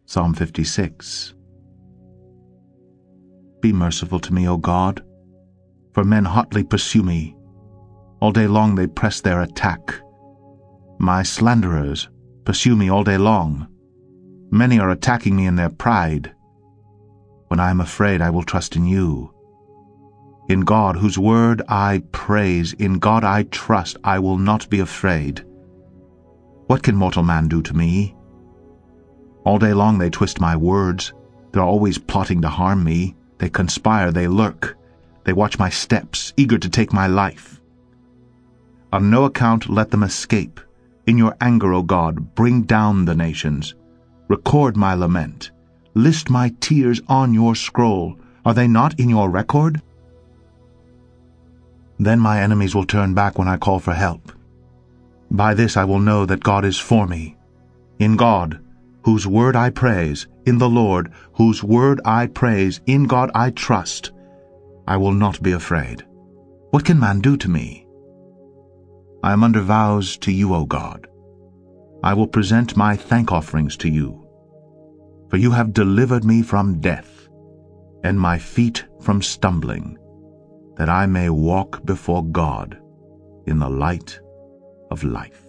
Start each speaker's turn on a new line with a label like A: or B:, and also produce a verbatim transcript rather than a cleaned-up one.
A: Psalm fifty-six. Be merciful to me, O God, for men hotly pursue me. All day long they press their attack. My slanderers pursue me all day long. Many are attacking me in their pride. When I am afraid, I will trust in you. In God, whose word I praise, in God I trust, I will not be afraid. What can mortal man do to me? All day long they twist my words. They're always plotting to harm me. They conspire, they lurk. They watch my steps, eager to take my life. On no account let them escape. In your anger, O God, bring down the nations. Record my lament. List my tears on your scroll. Are they not in your record? Then my enemies will turn back when I call for help. By this I will know that God is for me. In God, whose word I praise, in the Lord, whose word I praise, in God I trust, I will not be afraid. What can man do to me? I am under vows to you, O God. I will present my thank offerings to you. For you have delivered me from death, and my feet from stumbling, that I may walk before God in the light of life.